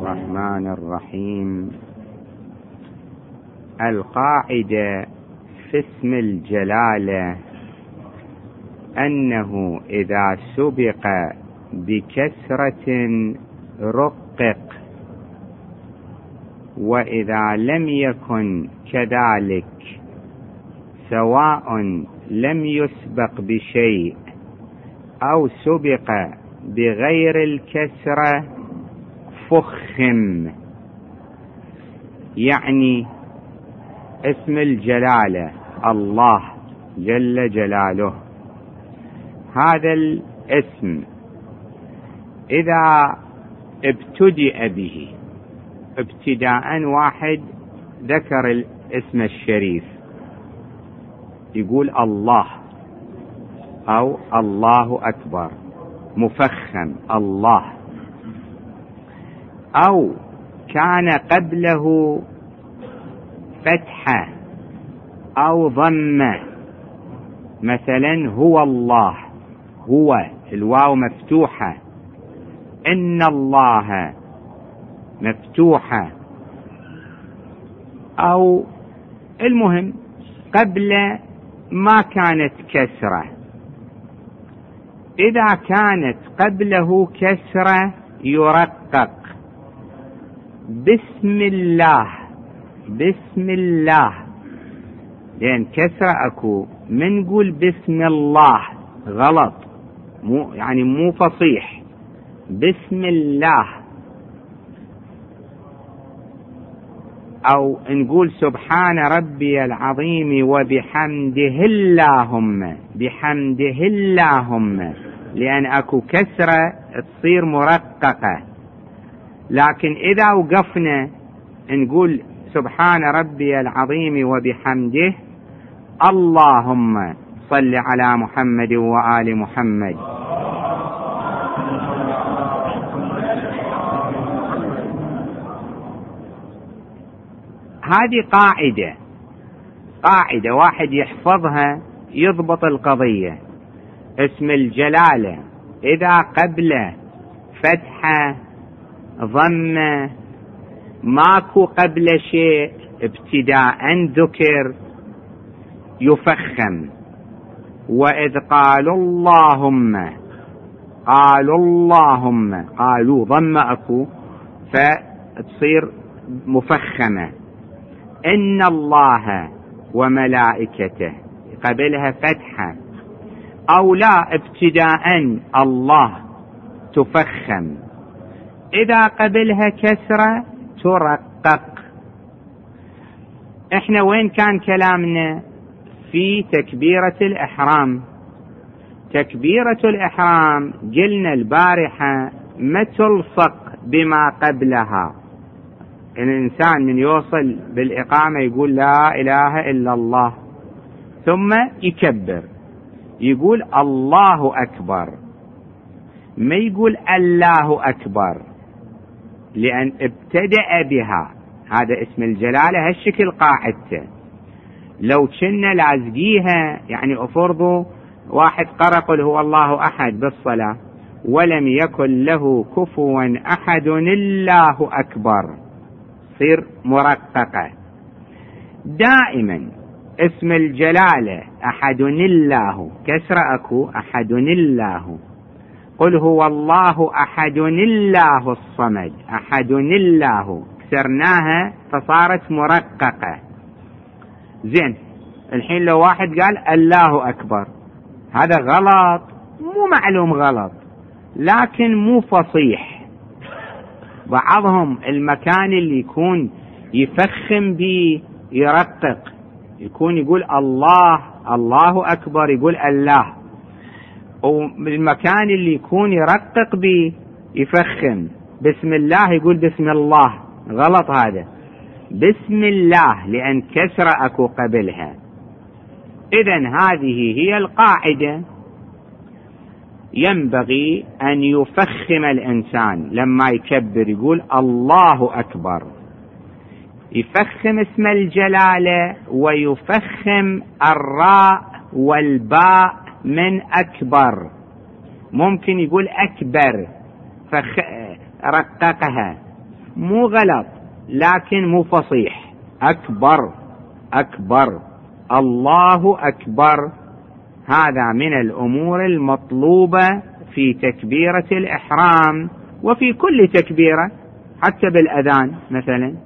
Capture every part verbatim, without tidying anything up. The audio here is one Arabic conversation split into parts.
الرحمن الرحيم. القاعدة في اسم الجلالة أنه إذا سبق بكسرة رقق، وإذا لم يكن كذلك سواء لم يسبق بشيء أو سبق بغير الكسرة فخم. يعني اسم الجلالة الله جل جلاله، هذا الاسم إذا ابتدأ به ابتداء، واحد ذكر الاسم الشريف يقول الله أو الله أكبر مفخم الله، أو كان قبله فتحة أو ضمة، مثلا هو الله، هو الواو مفتوحة، إن الله مفتوحة، أو المهم قبل ما كانت كسرة. إذا كانت قبله كسرة يرقق بسم الله، بسم الله، لأن كسرة أكو من نقول بسم الله غلط، مو يعني مو فصيح، بسم الله. أو نقول سبحان ربي العظيم وبحمده اللهم، بحمده اللهم، لأن أكو كسرة تصير مرققة. لكن إذا وقفنا نقول سبحان ربي العظيم وبحمده اللهم صل على محمد وآل محمد، هذه قاعدة قاعدة واحد يحفظها يضبط القضية. اسم الجلالة إذا قبل فتحة ضمة ماكو قبل شيء ابتداء ذكر يفخم. وإذ قالوا اللهم، قالوا اللهم، قالوا ضمة أكو فتصير مفخمة. إن الله وملائكته قبلها فتحة، أو لا ابتداء الله تفخم. إذا قبلها كسرة ترقق. احنا وين كان كلامنا؟ في تكبيرة الإحرام. تكبيرة الإحرام قلنا البارحة ما تلصق بما قبلها. الإنسان من يوصل بالإقامة يقول لا إله إلا الله، ثم يكبر يقول الله أكبر، ما يقول الله أكبر، لأن ابتدأ بها. هذا اسم الجلالة هالشكل قاعدته. لو كنا لازقيها، يعني أفرضوا واحد قرأ قل هو الله أحد بالصلاة ولم يكن له كفوا أحد الله أكبر، تصير مرققة. دائما اسم الجلالة أحد الله كسر أكو أحد الله. قل هو الله أحد الله الصمد، أحد الله كسرناها فصارت مرققة. زين، الحين لو واحد قال الله أكبر، هذا غلط، مو معلوم غلط، لكن مو فصيح. بعضهم المكان اللي يكون يفخم به يرقق، يكون يقول الله الله أكبر يقول الله، والمكان اللي يكون يرقق به يفخم بسم الله يقول بسم الله، غلط هذا. بسم الله لأن كسر أكو قبلها. إذن هذه هي القاعدة. ينبغي أن يفخم الإنسان لما يكبر يقول الله أكبر، يفخم اسم الجلالة ويفخم الراء والباء من أكبر. ممكن يقول أكبر فخ... رققها، مو غلط لكن مو فصيح. أكبر أكبر الله أكبر، هذا من الأمور المطلوبة في تكبيرة الإحرام وفي كل تكبيرة، حتى بالأذان مثلا.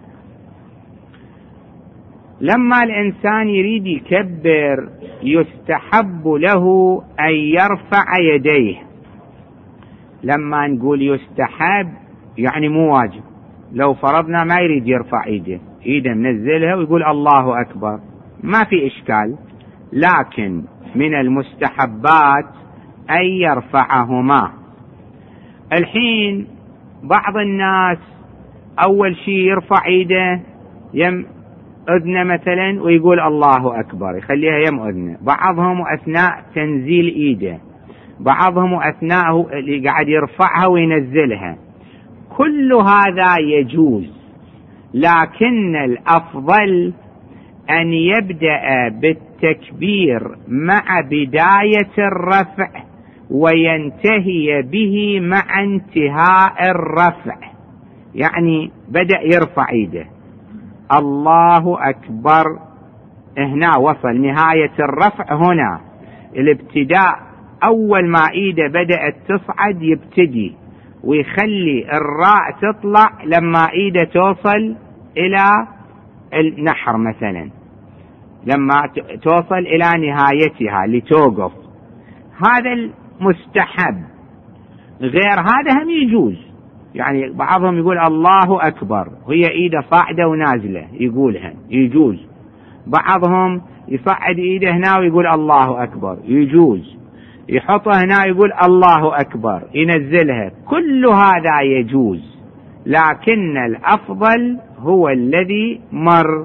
لما الإنسان يريد يكبر يستحب له أن يرفع يديه. لما نقول يستحب يعني مو واجب. لو فرضنا ما يريد يرفع ايده، ايده منزلها ويقول الله أكبر، ما في إشكال، لكن من المستحبات أن يرفعهما. الحين بعض الناس أول شيء يرفع ايده يم أذنه مثلا ويقول الله أكبر، يخليها يم أذنه. بعضهم أثناء تنزيل ايده، بعضهم أثناء اللي قاعد يرفعها وينزلها. كل هذا يجوز، لكن الأفضل أن يبدأ بالتكبير مع بداية الرفع وينتهي به مع انتهاء الرفع. يعني بدأ يرفع ايده الله أكبر، هنا وصل نهاية الرفع، هنا الابتداء أول ما ايده بدأت تصعد يبتدي ويخلي الراء تطلع لما ايده توصل إلى النحر مثلا، لما توصل إلى نهايتها لتوقف. هذا المستحب. غير هذا هم يجوز، يعني بعضهم يقول الله أكبر وهي ايده صاعدة ونازلة يقولها، يجوز. بعضهم يصعد ايده هنا ويقول الله أكبر، يجوز. يحطها هنا يقول الله أكبر، ينزلها. كل هذا يجوز، لكن الأفضل هو الذي مر.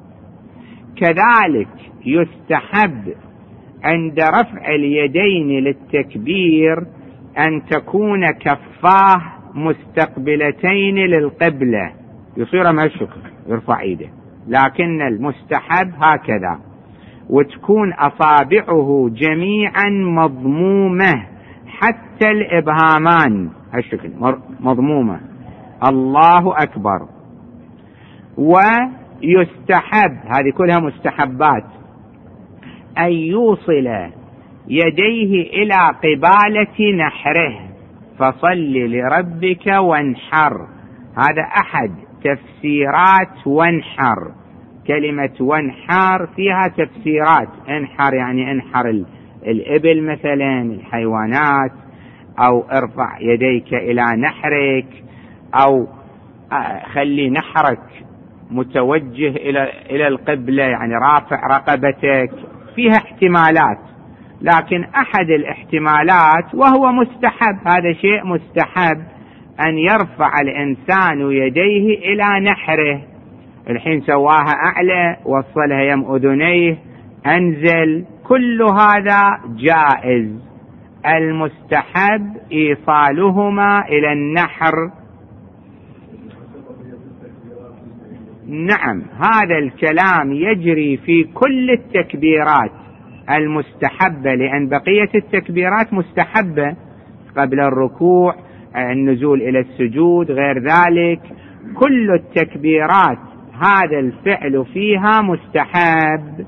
كذلك يستحب عند رفع اليدين للتكبير أن تكون كفاه مستقبلتين للقبلة، يصير ما الشكر يرفع ايده، لكن المستحب هكذا، وتكون أصابعه جميعا مضمومة حتى الإبهامان هالشكل مضمومة. الله أكبر. ويستحب، هذه كلها مستحبات، أن يوصل يديه إلى قبالة نحره، فصل لربك وانحر. هذا أحد تفسيرات وانحر. كلمة وانحر فيها تفسيرات. انحر يعني انحر الإبل مثلا، الحيوانات، أو ارفع يديك إلى نحرك، أو خلي نحرك متوجه إلى إلى القبلة يعني رافع رقبتك. فيها احتمالات، لكن أحد الاحتمالات وهو مستحب، هذا شيء مستحب، أن يرفع الإنسان يديه إلى نحره. الحين سواها أعلى، وصلها يم أذنيه، أنزل، كل هذا جائز. المستحب إيصالهما إلى النحر. نعم، هذا الكلام يجري في كل التكبيرات المستحبة، لأن بقية التكبيرات مستحبة، قبل الركوع، النزول إلى السجود، غير ذلك. كل التكبيرات هذا الفعل فيها مستحب.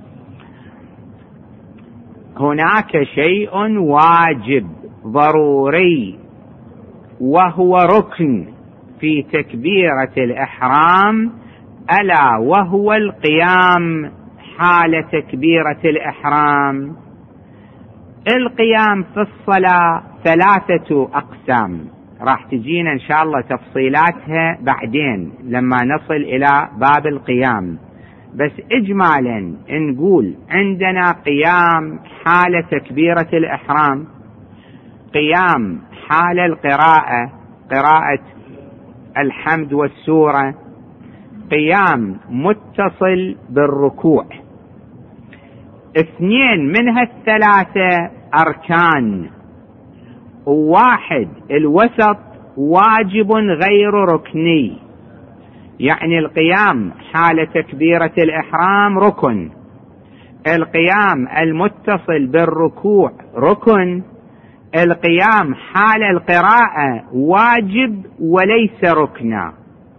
هناك شيء واجب ضروري وهو ركن في تكبيرة الإحرام، ألا وهو القيام حال تكبيرة الإحرام. القيام في الصلاة ثلاثة أقسام، راح تجينا إن شاء الله تفصيلاتها بعدين لما نصل إلى باب القيام. بس إجمالا نقول عندنا قيام حال تكبيرة الإحرام، قيام حال القراءة، قراءة الحمد والسورة، قيام متصل بالركوع. اثنين من هالثلاثة أركان، وواحد الوسط واجب غير ركني. يعني القيام حال تكبيرة الإحرام ركن، القيام المتصل بالركوع ركن، القيام حال القراءة واجب وليس ركنا.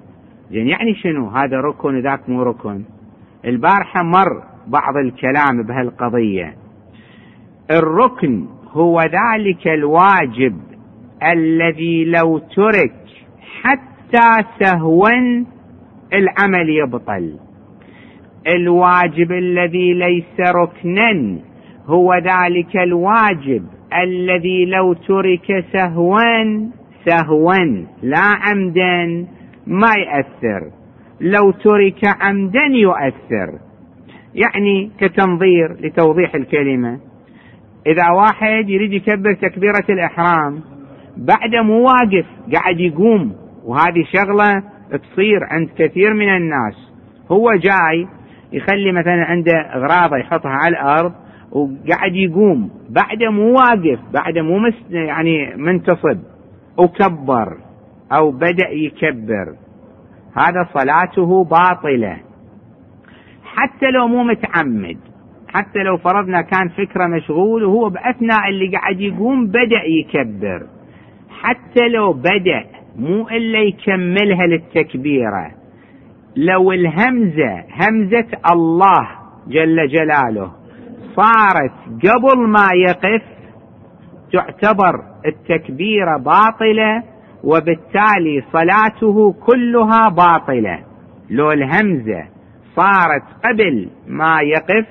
زين يعني شنو هذا ركن وذاك مو ركن؟ البارحة مر بعض الكلام بهالقضية. الركن هو ذلك الواجب الذي لو ترك حتى سهوا العمل يبطل. الواجب الذي ليس ركنا هو ذلك الواجب الذي لو ترك سهوا سهوا لا عمدا ما يأثر، لو ترك عمدا يؤثر. يعني كتنظير لتوضيح الكلمة، إذا واحد يريد يكبر تكبيرة الإحرام بعد مو واقف قاعد يقوم، وهذه شغلة تصير عند كثير من الناس، هو جاي يخلي مثلا عنده أغراضه يحطها على الأرض وقاعد يقوم بعد مو واقف، بعد مو مس يعني منتصب وكبر أو بدأ يكبر، هذا صلاته باطلة حتى لو مو متعمد. حتى لو فرضنا كان فكرة مشغول وهو بأثناء اللي قاعد يقوم بدأ يكبر، حتى لو بدأ مو إلا يكملها للتكبيرة، لو الهمزة همزة الله جل جلاله صارت قبل ما يقف تعتبر التكبيرة باطلة، وبالتالي صلاته كلها باطلة. لو الهمزة صارت قبل ما يقف،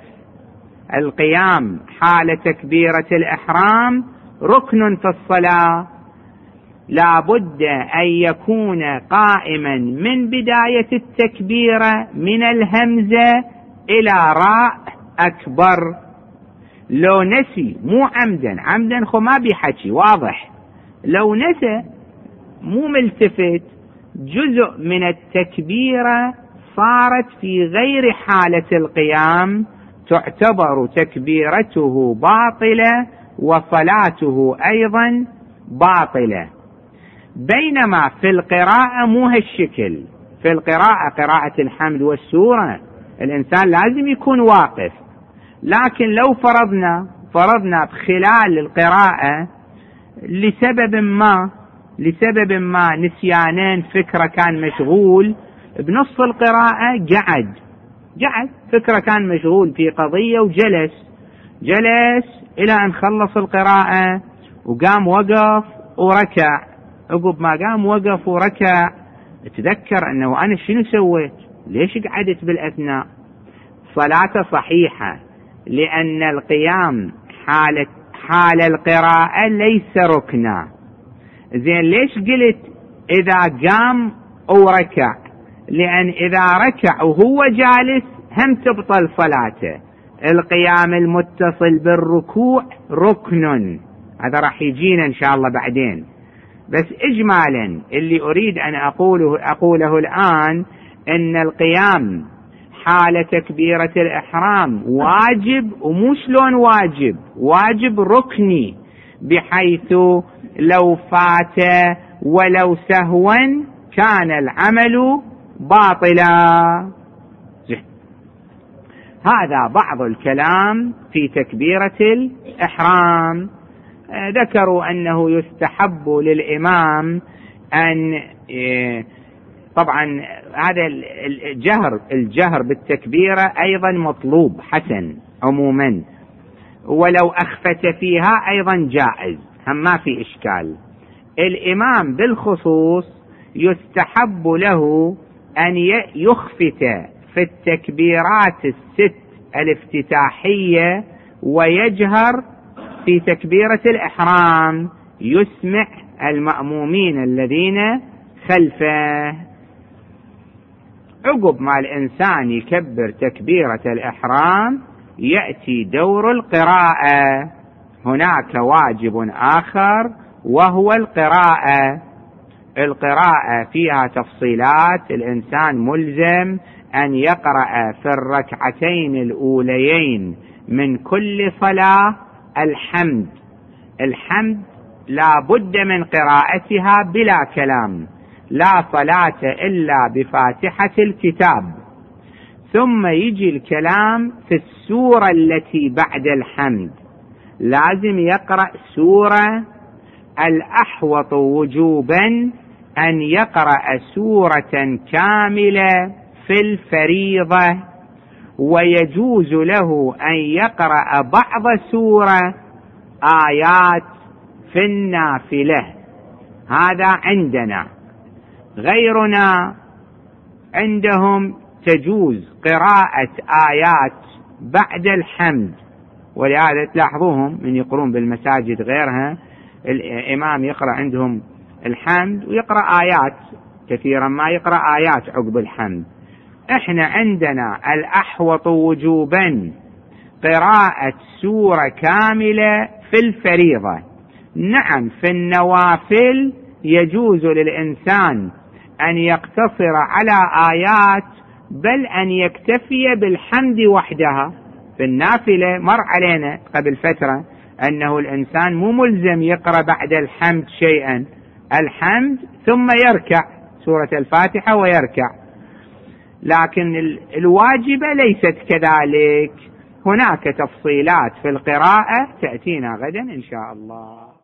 القيام حال تكبيرة الإحرام ركن في الصلاة، لا بد أن يكون قائما من بداية التكبيرة من الهمزة إلى راء أكبر. لو نسي مو عمدا، عمدا خو ما بيحكي واضح، لو نسى مو ملتفت جزء من التكبيرة صارت في غير حالة القيام تعتبر تكبيرته باطلة وصلاته أيضا باطلة. بينما في القراءة مو هالشكل، في القراءة قراءة الحمد والسورة الإنسان لازم يكون واقف، لكن لو فرضنا فرضنا بخلال القراءة لسبب ما لسبب ما نسيانين فكرة كان مشغول بنص القراءة، قعد قعد فكرة كان مشغول في قضية وجلس جلس إلى أن خلص القراءة وقام وقف وركع، عقب ما قام وقف وركع تذكر أنه أنا شنو سويت، ليش قعدت بالأثناء؟ صلاته صحيحة، لأن القيام حال حال القراءة ليس ركنا. زين ليش قلت إذا قام وركع؟ لأن إذا ركع وهو جالس هم تبطل صلاته. القيام المتصل بالركوع ركن، هذا راح يجينا إن شاء الله بعدين، بس إجمالا اللي أريد أن أقوله أقوله الآن إن القيام حال تكبيرة الإحرام واجب، ومو شلون واجب، واجب ركني، بحيث لو فات ولو سهوا كان العمل باطلا. هذا بعض الكلام في تكبيرة الإحرام. ذكروا أنه يستحب للإمام أن طبعا هذا الجهر الجهر بالتكبيرة أيضا مطلوب حسن عموما، ولو أخفت فيها أيضا جائز، هم ما في إشكال. الإمام بالخصوص يستحب له أن يخفت في التكبيرات الست الافتتاحية ويجهر في تكبيرة الإحرام، يسمع المأمومين الذين خلفه. عقب ما الإنسان يكبر تكبيرة الإحرام يأتي دور القراءة. هناك واجب آخر وهو القراءة. القراءة فيها تفصيلات، الإنسان ملزم أن يقرأ في الركعتين الأوليين من كل صلاة الحمد. الحمد لا بد من قراءتها بلا كلام، لا صلاة إلا بفاتحة الكتاب. ثم يجي الكلام في السورة التي بعد الحمد، لازم يقرأ سورة الأحوط وجوبا أن يقرأ سورة كاملة في الفريضة، ويجوز له أن يقرأ بعض سورة آيات في النافلة. هذا عندنا. غيرنا عندهم تجوز قراءة آيات بعد الحمد، ولهذا تلاحظوهم من يقرون بالمساجد غيرها الإمام يقرأ عندهم الحمد ويقرأ آيات، كثيرا ما يقرأ آيات عقب الحمد. احنا عندنا الأحوط وجوبا قراءة سورة كاملة في الفريضة. نعم في النوافل يجوز للإنسان أن يقتصر على آيات، بل أن يكتفي بالحمد وحدها. في النافلة مر علينا قبل فترة أنه الإنسان مو ملزم يقرأ بعد الحمد شيئا، الحمد ثم يركع سورة الفاتحة ويركع، لكن الواجبة ليست كذلك. هناك تفصيلات في القراءة تأتينا غدا إن شاء الله.